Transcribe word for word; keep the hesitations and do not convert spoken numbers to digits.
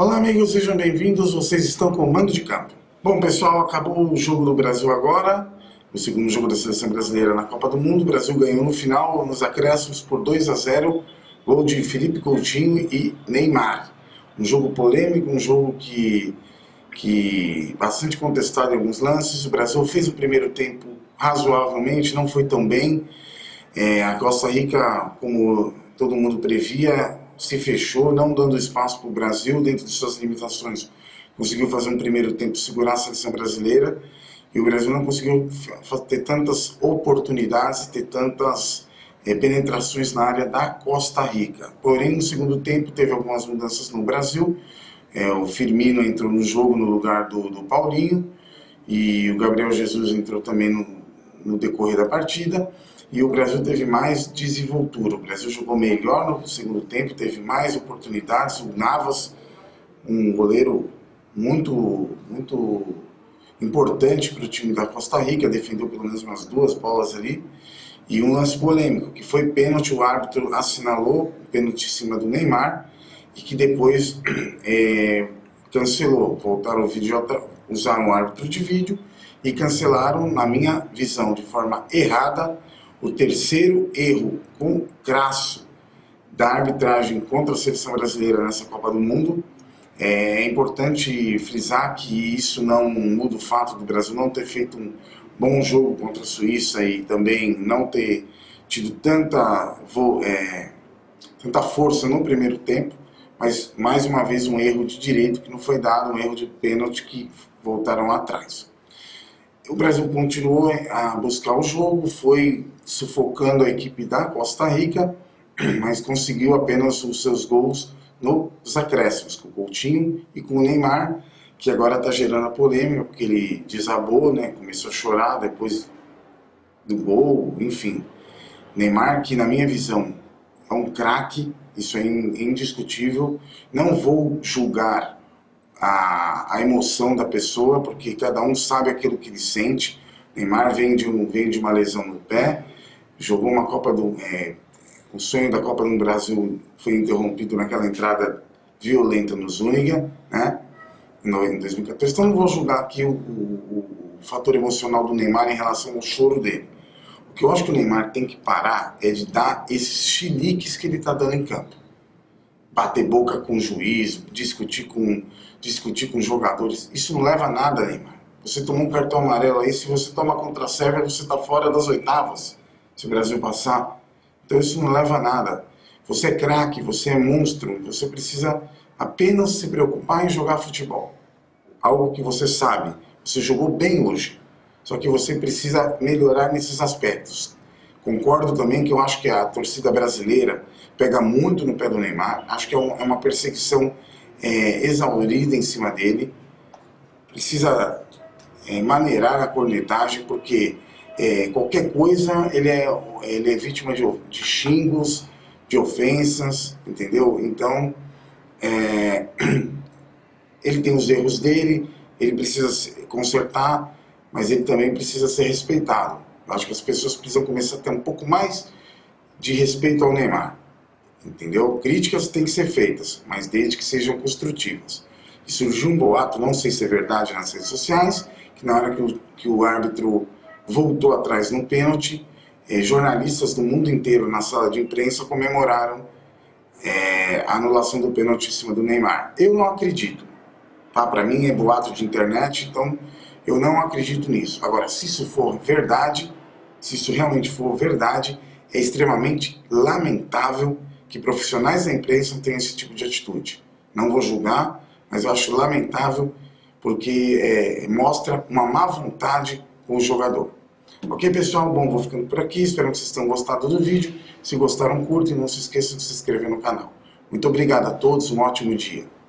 Olá amigos, sejam bem-vindos, vocês estão com o Mando de Campo. Bom pessoal, acabou o jogo do Brasil agora, o segundo jogo da seleção brasileira na Copa do Mundo. O Brasil ganhou no final, nos acréscimos, por dois a zero, gol de Felipe Coutinho e Neymar. Um jogo polêmico, um jogo que, que bastante contestado em alguns lances. O Brasil fez o primeiro tempo razoavelmente, não foi tão bem. É, a Costa Rica, como todo mundo previa, se fechou, não dando espaço para o Brasil dentro de suas limitações. Conseguiu fazer um primeiro tempo, segurar a seleção brasileira, e o Brasil não conseguiu ter tantas oportunidades, ter tantas é, penetrações na área da Costa Rica. Porém, no segundo tempo, teve algumas mudanças no Brasil. É, o Firmino entrou no jogo no lugar do, do Paulinho, e o Gabriel Jesus entrou também no, no decorrer da partida. E o Brasil teve mais desenvoltura. O Brasil jogou melhor no segundo tempo, teve mais oportunidades. O Navas, um goleiro muito, muito importante para o time da Costa Rica, defendeu pelo menos umas duas bolas ali. E um lance polêmico, que foi pênalti. O árbitro assinalou o pênalti em cima do Neymar e que depois é, cancelou. Voltaram o vídeo, usaram o árbitro de vídeo e cancelaram, na minha visão, de forma errada, o terceiro erro com crasso da arbitragem contra a seleção brasileira nessa Copa do Mundo. É importante frisar que isso não muda o fato do Brasil não ter feito um bom jogo contra a Suíça e também não ter tido tanta, é, tanta força no primeiro tempo, mas mais uma vez um erro de direito que não foi dado, um erro de pênalti que voltaram atrás. O Brasil continuou a buscar o jogo, foi sufocando a equipe da Costa Rica, mas conseguiu apenas os seus gols nos acréscimos, com o Coutinho e com o Neymar, que agora está gerando a polêmica, porque ele desabou, né, começou a chorar depois do gol, enfim. Neymar, que na minha visão é um craque, isso é indiscutível. Não vou julgar A, a emoção da pessoa, porque cada um sabe aquilo que ele sente. Neymar vem de, um, vem de uma lesão no pé, jogou uma Copa do... É, o sonho da Copa do Brasil foi interrompido naquela entrada violenta no Zúñiga, né, no, em dois mil e quatorze. Então não vou julgar aqui o, o, o fator emocional do Neymar em relação ao choro dele. O que eu acho que o Neymar tem que parar é de dar esses chiliques que ele está dando em campo. Bater boca com o juiz, discutir com, discutir com jogadores, isso não leva a nada, Neymar. Você tomou um cartão amarelo aí, se você toma contra a Sérvia, você está fora das oitavas, se o Brasil passar. Então isso não leva a nada. Você é craque, você é monstro, você precisa apenas se preocupar em jogar futebol. Algo que você sabe, você jogou bem hoje, só que você precisa melhorar nesses aspectos. Concordo também que eu acho que a torcida brasileira pega muito no pé do Neymar, acho que é uma perseguição é, exaurida em cima dele, precisa é, maneirar a cornetagem, porque é, qualquer coisa ele é, ele é vítima de, de xingos, de ofensas, entendeu? Então, é, ele tem os erros dele, ele precisa se consertar, mas ele também precisa ser respeitado. Eu acho que as pessoas precisam começar a ter um pouco mais de respeito ao Neymar, entendeu? Críticas têm que ser feitas, mas desde que sejam construtivas. E surgiu um boato, não sei se é verdade nas redes sociais, que na hora que o, que o árbitro voltou atrás no pênalti, eh, jornalistas do mundo inteiro na sala de imprensa comemoraram eh, a anulação do pênalti em cima do Neymar. Eu não acredito, tá? Para mim é boato de internet, então eu não acredito nisso. Agora, se isso for verdade, se isso realmente for verdade, é extremamente lamentável que profissionais da imprensa tenham esse tipo de atitude. Não vou julgar, mas eu acho lamentável porque é, mostra uma má vontade com o jogador. Ok, pessoal? Bom, vou ficando por aqui. Espero que vocês tenham gostado do vídeo. Se gostaram, curtem e não se esqueçam de se inscrever no canal. Muito obrigado a todos, um ótimo dia.